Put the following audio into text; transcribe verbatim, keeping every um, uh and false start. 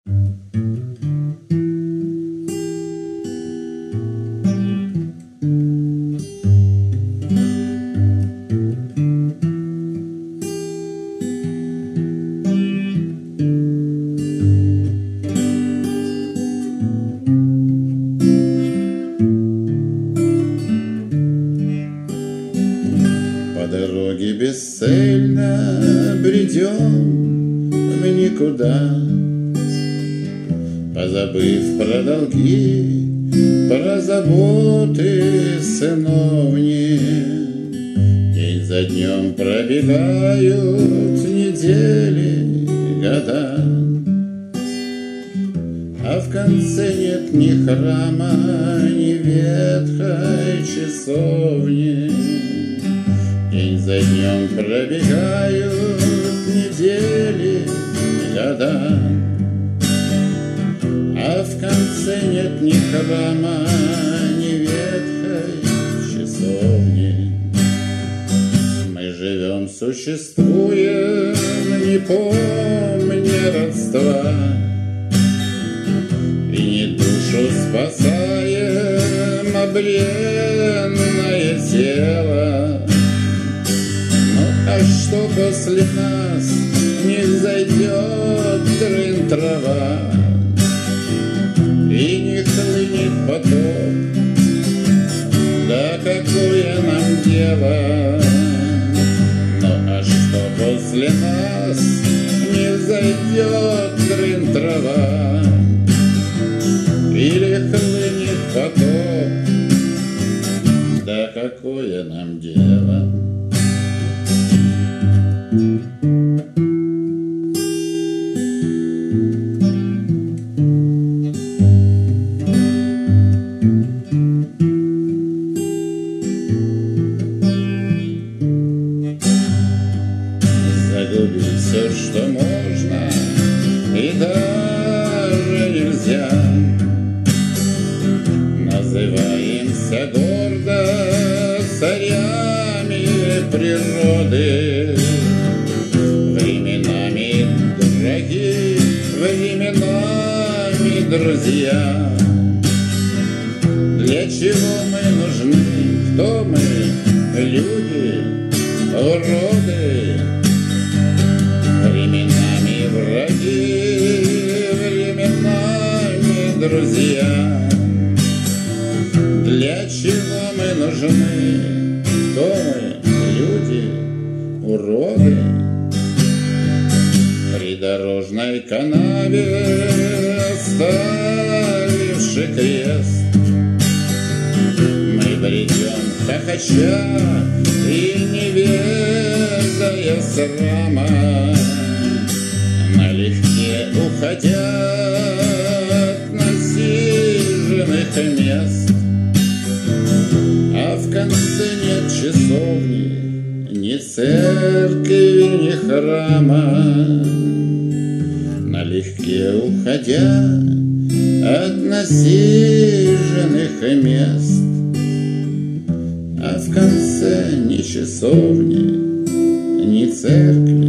Дороги бесцельно бредем в никуда, позабыв про долги, про заботы сыновние. День за днем пробегают недели, года, а в конце нет ни храма, ни ветхой часовни. День за днем пробегают недели, года, а в конце нет ни храма, ни ветхой часовни. Мы живем, существуем, не помня родства, и не душу спасаем, а бренное тело. А что после нас не взойдет трын трава и не хлынет поток, да какое нам дело? Ну а что после нас не взойдет трын трава или хлынет поток, да какое нам дело? Загубить все, что можно, и даже нельзя. Называемся гордо царями природы, временами дороги, временами друзья. Для чего мы нужны, кто мы, люди, уроды? Временами враги, временами друзья. Для чего мы нужны, кто мы, люди, уроды? В придорожной канаве оставивши крест, мы бредем хохоча и не ведая срама, налегке уходя от насиженных мест. А в конце нет часовни, ни церкви, ни храма, налегке уходя от насиженных мест. А в конце ни часовни, ни церкви,